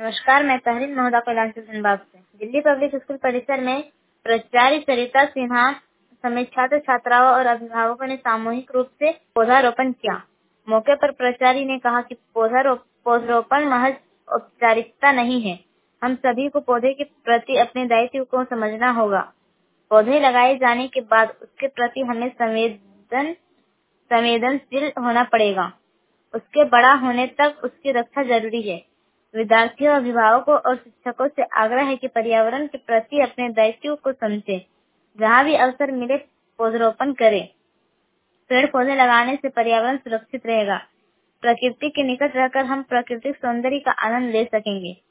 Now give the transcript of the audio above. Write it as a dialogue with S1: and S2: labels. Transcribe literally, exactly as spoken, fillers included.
S1: नमस्कार, मैं तहरीन महोदा कैलाश धनबाद से। दिल्ली पब्लिक स्कूल परिसर में प्राचार्य सरिता सिन्हा समेत छात्र छात्राओं और अभिभावकों ने सामूहिक रूप से पौधारोपण किया। मौके पर प्राचार्य ने कहा कि पौधारोपण महज औपचारिकता नहीं है, हम सभी को पौधे के प्रति अपने दायित्व को समझना होगा। पौधे लगाए जाने के बाद उसके प्रति हमें संवेदन संवेदनशील होना पड़ेगा। उसके बड़ा होने तक उसकी रक्षा जरूरी है। विद्यार्थियों, अभिभावकों और शिक्षकों से आग्रह है कि पर्यावरण के प्रति अपने दायित्व को समझें। जहाँ भी अवसर मिले पौधारोपण करें। पेड़ पौधे लगाने से पर्यावरण सुरक्षित रहेगा। प्रकृति के निकट रहकर हम प्राकृतिक सौंदर्य का आनंद ले सकेंगे।